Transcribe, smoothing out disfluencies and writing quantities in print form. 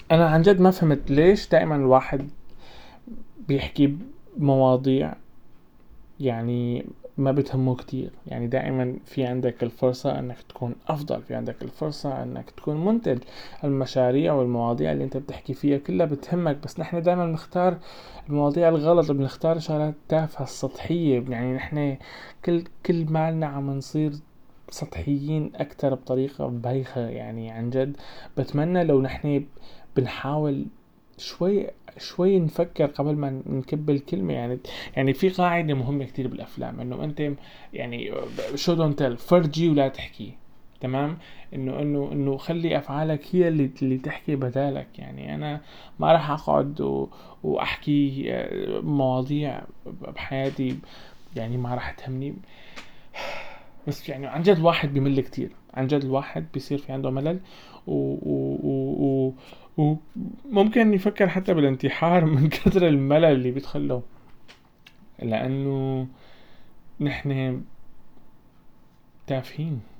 انا عن جد ما فهمت ليش دائما الواحد بيحكي بمواضيع يعني ما بتهمه كتير. يعني دائما في عندك الفرصة انك تكون افضل، في عندك الفرصة انك تكون منتج. المشاريع والمواضيع اللي انت بتحكي فيها كلها بتهمك، بس نحن دائما بنختار المواضيع الغلط، بنختار شغلات تافهة السطحية. يعني نحن كل مالنا عم نصير سطحيين اكتر بطريقة بايخة. يعني عن جد بتمنى لو نحن بنحاول شوي نفكر قبل ما نكب الكلمة. يعني في قاعدة مهمة كتير بالأفلام، إنه أنت يعني شو دون تيل، فرجي ولا تحكي. تمام. إنه خلي أفعالك هي اللي تحكي بدالك. يعني أنا ما راح أقعد وأحكي مواضيع بحياتي يعني ما راح تهمني. بس يعني عن جد الواحد بيمل كتير، عن جد الواحد بيصير في عنده ملل و... و... و... و... وممكن يفكر حتى بالانتحار من كثر الملل اللي بيدخله. لأنه نحن تافهين.